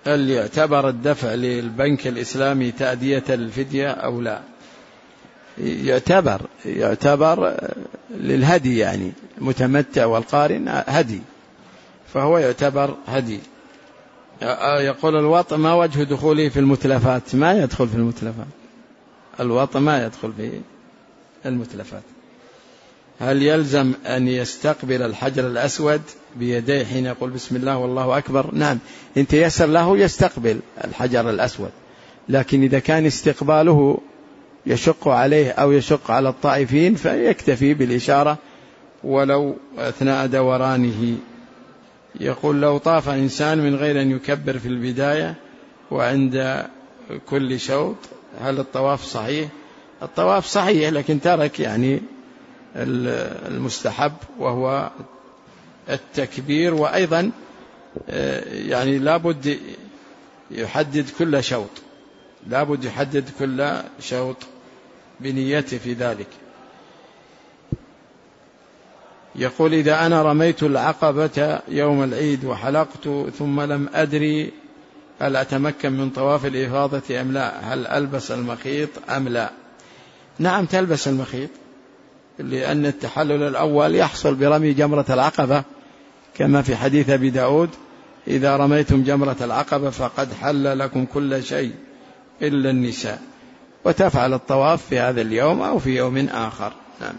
هل يعتبر الدفع للبنك الإسلامي تأدية الفدية أو لا؟ يعتبر للهدي، يعني المتمتع والقارن هدي، فهو يعتبر هدي. يقول الوطء ما وجه دخوله في المتلفات؟ ما يدخل في المتلفات، الوطء ما يدخل في المتلفات. هل يلزم أن يستقبل الحجر الأسود بيديه حين يقول بسم الله والله أكبر؟ نعم، إن تيسر له يستقبل الحجر الأسود، لكن إذا كان استقباله يشق عليه أو يشق على الطائفين فيكتفي بالإشارة ولو أثناء دورانه. يقول لو طاف إنسان من غير أن يكبر في البداية وعند كل شوط هل الطواف صحيح؟ الطواف صحيح، لكن ترك يعني المستحب وهو التكبير، وأيضا يعني لابد يحدد كل شوط، لابد يحدد كل شوط بنيته في ذلك. يقول إذا أنا رميت العقبة يوم العيد وحلقت ثم لم أدري هل أتمكن من طواف الإفاضة أم لا؟ هل ألبس المخيط أم لا؟ نعم تلبس المخيط، لأن التحلل الأول يحصل برمي جمرة العقبة كما في حديث أبي داود إذا رميتم جمرة العقبة فقد حل لكم كل شيء إلا النساء، وتفعل الطواف في هذا اليوم أو في يوم آخر. نعم.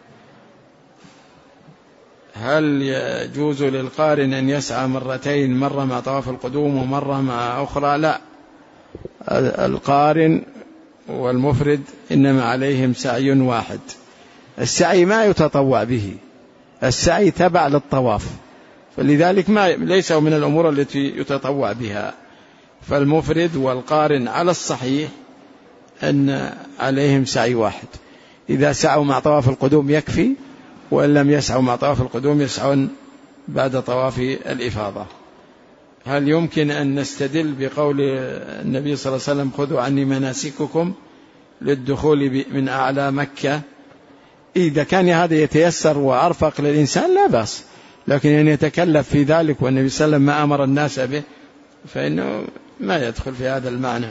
هل يجوز للقارن أن يسعى مرتين، مرة مع طواف القدوم ومرة مع أخرى؟ لا، القارن والمفرد إنما عليهم سعي واحد. السعي ما يتطوع به، السعي تبع للطواف، فلذلك ليس من الأمور التي يتطوع بها. فالمفرد والقارن على الصحيح أن عليهم سعي واحد، إذا سعوا مع طواف القدوم يكفي، وإن لم يسعوا مع طواف القدوم يسعون بعد طواف الإفاضة. هل يمكن أن نستدل بقول النبي صلى الله عليه وسلم خذوا عني مناسككم للدخول من أعلى مكة؟ إذا كان هذا يتيسر وأرفق للإنسان لا بأس، لكن أن يتكلف في ذلك والنبي صلى الله عليه وسلم ما أمر الناس به فإنه ما يدخل في هذا المعنى.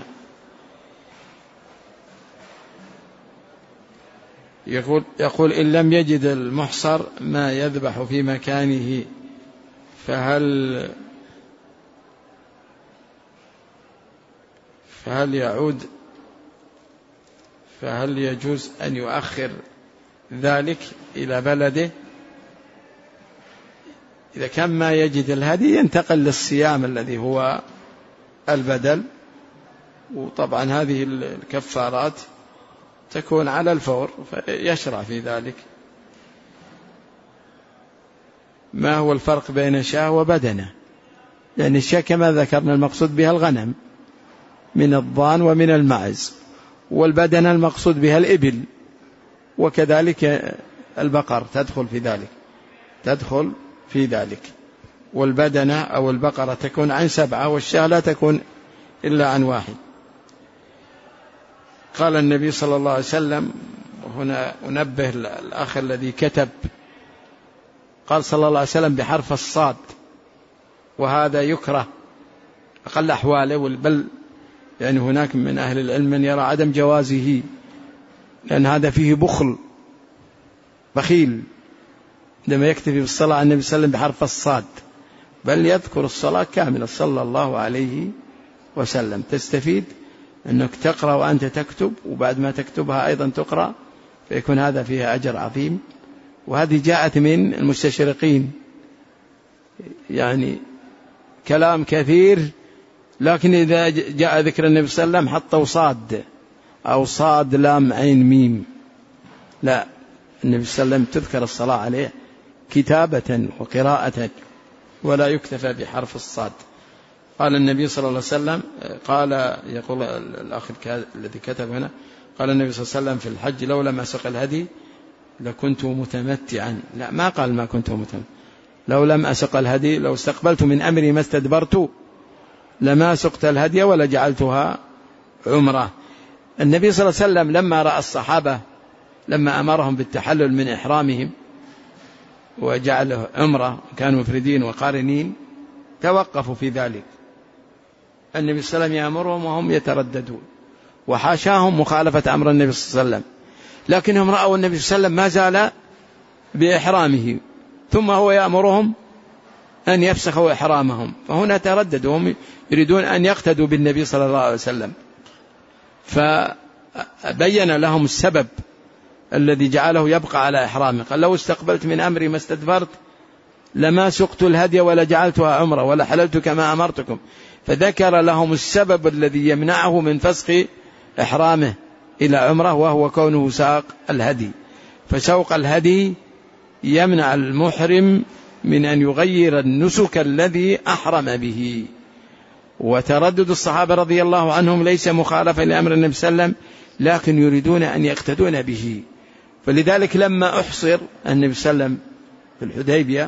يقول إن لم يجد المحصر ما يذبح في مكانه فهل يجوز أن يؤخر ذلك إلى بلده؟ إذا كان ما يجد الهدي ينتقل للصيام الذي هو البدل، وطبعا هذه الكفارات تكون على الفور فيشرع في ذلك. ما هو الفرق بين شاة وبدنة؟ لأن الشاة كما ذكرنا المقصود بها الغنم من الضان ومن المعز، والبدنة المقصود بها الإبل، وكذلك البقر تدخل في ذلك، والبدنة أو البقرة تكون عن 7، والشاة لا تكون إلا عن 1. قال النبي صلى الله عليه وسلم، هنا أنبه الأخ الذي كتب، قال صلى الله عليه وسلم بحرف الصاد، وهذا يكره أقل أحواله، بل يعني هناك من أهل العلم من يرى عدم جوازه، لأن هذا فيه بخيل عندما يكتفي بالصلاة على النبي صلى الله عليه وسلم بحرف الصاد، بل يذكر الصلاة كاملة صلى الله عليه وسلم. تستفيد أنك تقرأ وأنت تكتب، وبعد ما تكتبها أيضا تقرأ، فيكون هذا فيها أجر عظيم. وهذه جاءت من المستشرقين، يعني كلام كثير، لكن إذا جاء ذكر النبي صلى الله عليه وسلم حطوا صاد أو صاد لام عين ميم، لا، النبي صلى الله عليه وسلم تذكر الصلاة عليه كتابة وقراءة، ولا يكتفى بحرف الصاد. قال النبي صلى الله عليه وسلم، يقول الأخ الذي كتب هنا، قال النبي صلى الله عليه وسلم في الحج لو لم أسق الهدي لكنت متمتعا. لا، ما قال ما كنت متمتعا، لو لم أسق الهدي، لو استقبلت من أمري ما استدبرت لما سقت الهدي ولا جعلتها عمرة. النبي صلى الله عليه وسلم لما رأى الصحابة لما أمرهم بالتحلل من إحرامهم وجعله عمرة، كانوا مفردين وقارنين، توقفوا في ذلك، النبي صلى الله عليه وسلم يأمرهم وهم يترددون، وحاشاهم مخالفة أمر النبي صلى الله عليه وسلم، لكنهم رأوا النبي صلى الله عليه وسلم ما زال بإحرامه، ثم هو يأمرهم أن يفسخوا إحرامهم، فهنا ترددوا، هم يريدون أن يقتدوا بالنبي صلى الله عليه وسلم، فبين لهم السبب الذي جعله يبقى على إحرامه. قال: لو استقبلت من أمري ما استدبرت لما سقت الهدي ولا جعلتها عمرة ولا حللت كما أمرتكم، فذكر لهم السبب الذي يمنعه من فسخ إحرامه إلى عمرة، وهو كونه ساق الهدي. فسوق الهدي يمنع المحرم من أن يغير النسك الذي أحرم به. وتردد الصحابة رضي الله عنهم ليس مخالفة لأمر النبي صلى الله عليه وسلم، لكن يريدون أن يقتدون به. فلذلك لما أحصر النبي صلى الله عليه وسلم في الحديبية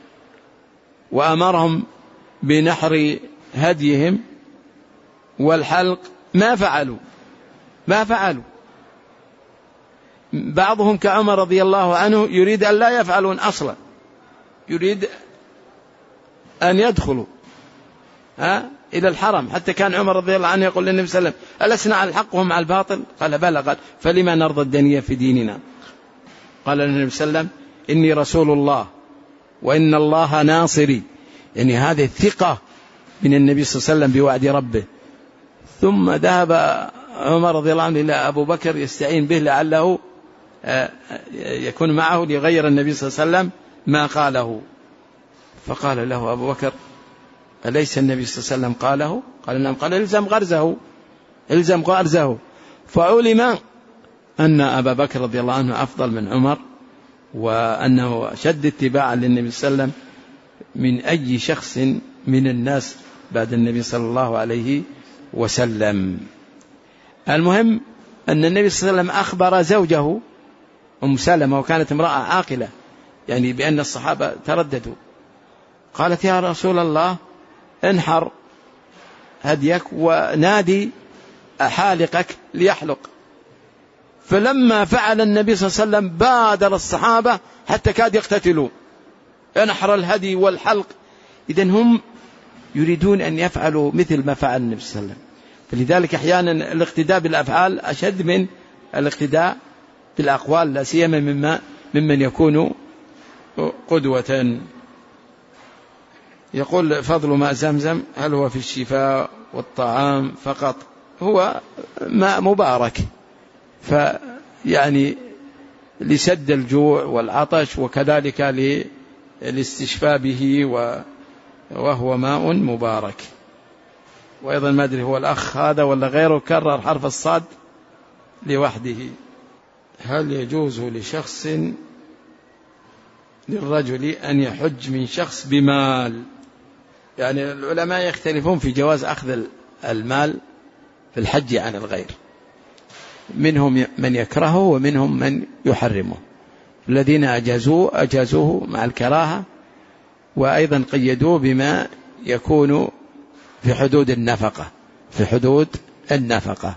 وأمرهم بنحر هديهم والحلق ما فعلوا. بعضهم كعمر رضي الله عنه يريد أن لا يفعلون أصلا، يريد أن يدخلوا إلى الحرم، حتى كان عمر رضي الله عنه يقول للنبي صلى الله عليه وسلم: ألسنا على الحق وهم على الباطل؟ قال: بلى. قال: فلما نرضى الدنيا في ديننا؟ قال النبي صلى الله عليه وسلم: إني رسول الله وإن الله ناصري، يعني هذه الثقة من النبي صلى الله عليه وسلم بوعد ربه. ثم ذهب عمر رضي الله عنه إلى أبو بكر يستعين به لعله يكون معه ليغير النبي صلى الله عليه وسلم ما قاله، فقال له أبو بكر: أليس النبي صلى الله عليه وسلم قاله؟ قال: نعم. قال: الزم غرزه. فعلم أن أبا بكر رضي الله عنه أفضل من عمر، وأنه شد اتباعا للنبي صلى الله عليه وسلم من أي شخص من الناس بعد النبي صلى الله عليه وسلم. المهم أن النبي صلى الله عليه وسلم أخبر زوجه أم سلمة، وكانت امرأة عاقلة، يعني بأن الصحابة ترددوا. قالت: يا رسول الله، انحر هديك ونادي حالقك ليحلق. فلما فعل النبي صلى الله عليه وسلم بادر الصحابة حتى كاد يقتتلوا، انحر الهدي والحلق. إذن هم يريدون أن يفعلوا مثل ما فعل النبي صلى الله عليه وسلم. فلذلك أحيانا الاقتداء بالأفعال أشد من الاقتداء بالأقوال، لا سيما ممن يكون قدوة. يقول: فضل ماء زمزم هل هو في الشفاء والطعام فقط؟ هو ماء مبارك، فيعني لسد الجوع والعطش، وكذلك للاستشفاء به، وهو ماء مبارك. وأيضا ما أدري هو الأخ هذا ولا غيره كرر حرف الصاد لوحده. هل يجوز للرجل أن يحج من شخص بمال؟ يعني العلماء يختلفون في جواز أخذ المال في الحج عن الغير، منهم من يكرهه ومنهم من يحرمه. الذين أجازوه مع الكراهة، وأيضا قيدوه بما يكون في حدود النفقة.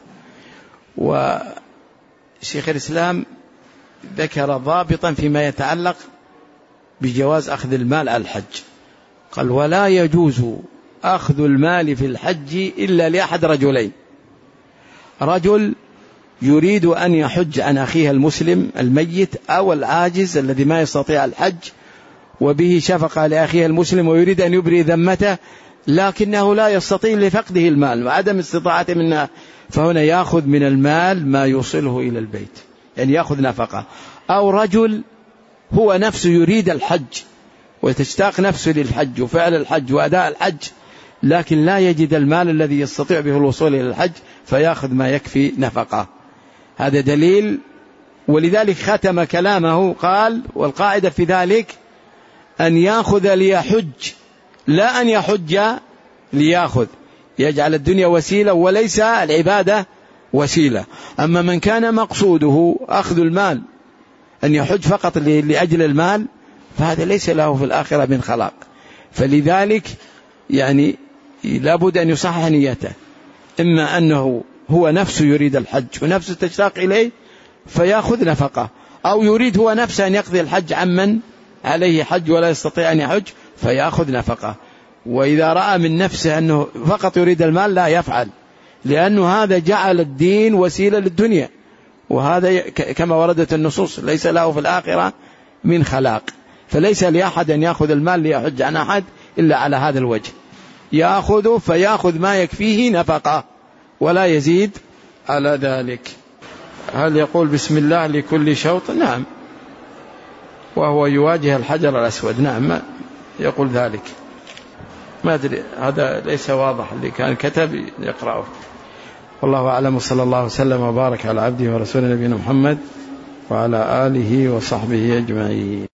وشيخ الإسلام ذكر ضابطا فيما يتعلق بجواز أخذ المال على الحج. قال: ولا يجوز أخذ المال في الحج إلا لأحد رجلين: رجل يريد أن يحج عن أخيه المسلم الميت، أو العاجز الذي ما يستطيع الحج وبه شفقة لأخيه المسلم ويريد أن يبرئ ذمته، لكنه لا يستطيع لفقده المال وعدم استطاعته منه، فهنا يأخذ من المال ما يوصله إلى البيت، يعني يأخذ نفقة. أو رجل هو نفسه يريد الحج وتشتاق نفسه للحج وفعل الحج وأداء الحج، لكن لا يجد المال الذي يستطيع به الوصول إلى الحج، فيأخذ ما يكفي نفقة. هذا دليل. ولذلك ختم كلامه قال: والقاعدة في ذلك أن يأخذ ليحج، لا أن يحج ليأخذ، يجعل الدنيا وسيلة وليس العبادة وسيلة. أما من كان مقصوده أخذ المال، أن يحج فقط لأجل المال، فهذا ليس له في الآخرة من خلاق. فلذلك يعني لابد أن يصحح نيته، إما أنه هو نفسه يريد الحج ونفسه تشتاق إليه فيأخذ نفقة، أو يريد هو نفسه أن يقضي الحج عمن عليه حج ولا يستطيع أن يحج فيأخذ نفقة. وإذا رأى من نفسه أنه فقط يريد المال لا يفعل، لأنه هذا جعل الدين وسيلة للدنيا، وهذا كما وردت النصوص ليس له في الآخرة من خلاق. فليس لأحد أن يأخذ المال ليحج عن أحد إلا على هذا الوجه، يأخذ فيأخذ ما يكفيه نفقة ولا يزيد على ذلك. هل يقول بسم الله لكل شوط؟ نعم، وهو يواجه الحجر الأسود، نعم يقول ذلك. ما أدري، هذا ليس واضح، اللي كان كتب يقرأه. والله أعلم، صلى الله وسلم وبارك على عبده ورسوله نبينا محمد وعلى آله وصحبه أجمعين.